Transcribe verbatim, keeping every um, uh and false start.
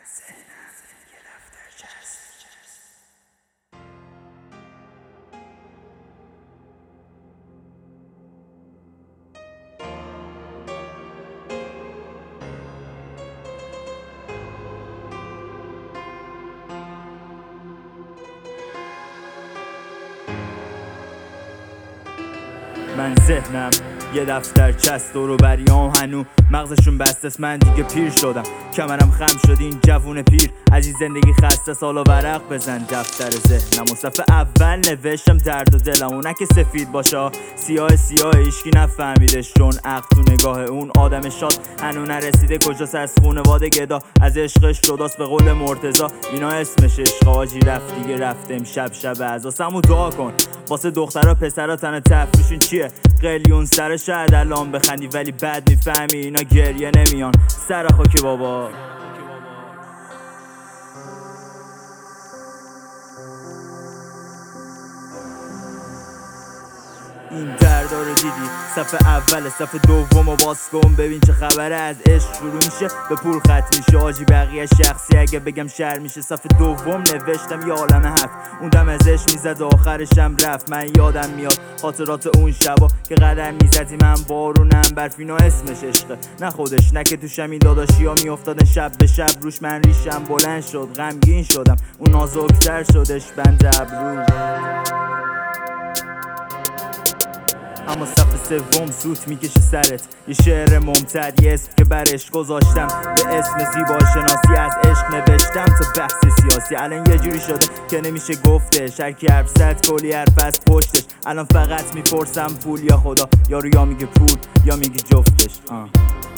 ذهنم یه دفترچه است. من ذهنم یه دفترچه است، دور و بریام هنو مغزشون بسته است. من دیگه پیر شدم، کمرم خم شد، این جوون پیر از این زندگی خسته. سالا ورق بزن دفتر ذهنم و صفحه اول نوشتم درد و دلم. اونه که سفید باشه سیاه سیاه هیچکی نفهمیدش، چون عقل تو نگاه اون آدم شاد هنو نرسیده کجاست. از خونواده گدا از عشقش جداست، به قول مرتضی اینا اسمش عشق. آجی رفت دیگه رفت، امشب شب عزاسمو دعا کن واسه دخترها پسرها. تنه تفریشون چیه؟ قلیون سر شاید الان بخندی ولی بد میفهمی اینا گریه نمیان. سر خاکی بابا این دردا رو دیدی؟ صفحه اول صفحه دوم و باز کن ببین چه خبره. از عشق شروع میشه به پول ختم میشه. آجی بقیه شخصی اگه بگم شر میشه. صفحه دوم نوشتم یه عالم حرف، اون دم از عشق میزد آخرشم رفت. من یادم میاد خاطرات اون شبا که قدم میزدی من بارونم برف. اینا اسمش عشقه نه خودش، نه که توشم این داداشی ها میافتادن شب به شب روش. من ریشم بلند شد غمگین شدم، اون نازکتر شدش بند ابرو. اما صفحه سوم سوت میکشه سرت، یه شعر ممتد، یه اسم که برش گذاشتم به اسم زیبا شناسی. از عشق نوشتم تا بحث سیاسی. الان یه جوری شده که نمیشه گفتش، هر کی حرف زد کلی حرف از پشتش. الان فقط میپرسم پول یا خدا، یارو یا میگه پول یا میگه جفتش. آه.